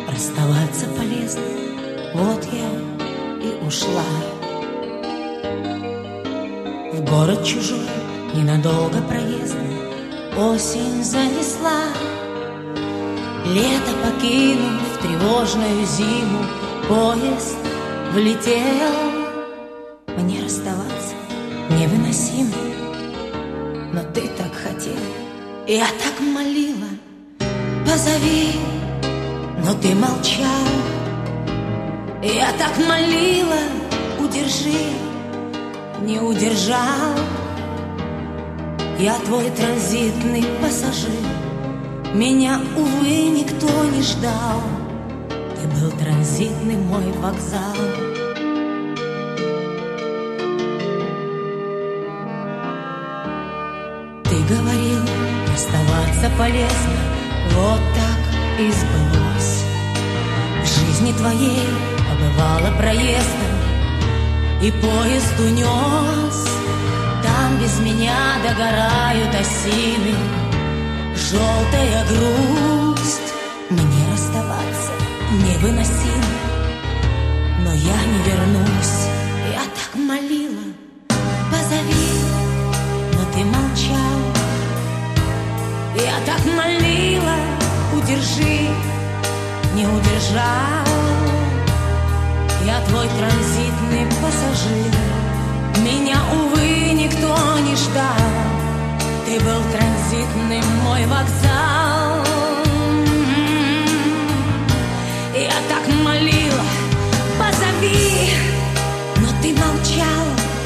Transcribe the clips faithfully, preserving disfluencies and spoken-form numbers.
Расставаться полезно, вот я и ушла в город чужой, ненадолго проездом. Осень занесла, лето покинув тревожную зиму, поезд влетел. Мне расставаться невыносимо, но ты так хотел, я так молила, позови, но ты молчал. Я так молила, удержи, не удержал. Я твой транзитный пассажир, меня, увы, никто не ждал. Ты был транзитный мой вокзал. Ты говорил, расставаться полезно, вот так и сбылось. В жизни твоей побывала проездом, и поезд унес. Там без меня догорают осины, желтая грусть. Мне расставаться невыносимо, но я не вернусь. Я так молила, позови, но ты молчал. Я так молила, удержи, не удержал. Я твой транзитный пассажир, меня, увы, никто не ждал. Ты был транзитный мой вокзал. Я так молила, позови, но ты молчал.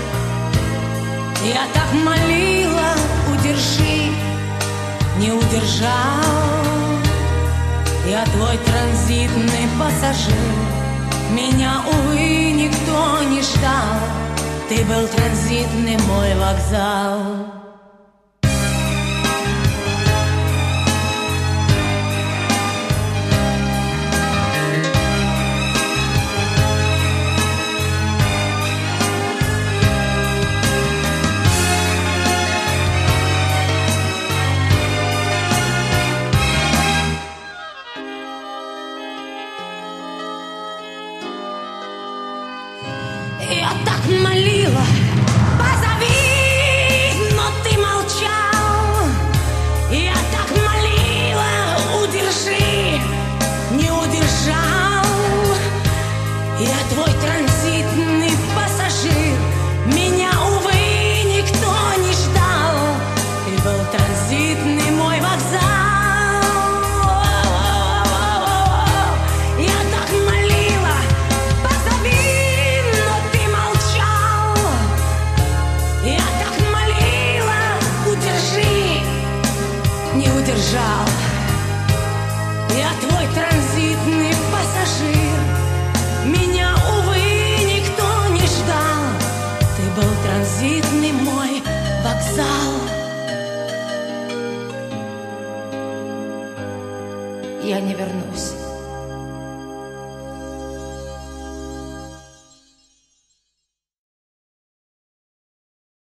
Я так молила, удержи, не удержал. Я твой транзитный пассажир, меня, увы, никто не ждал. Ты был транзитный мой вокзал. Я так молилась,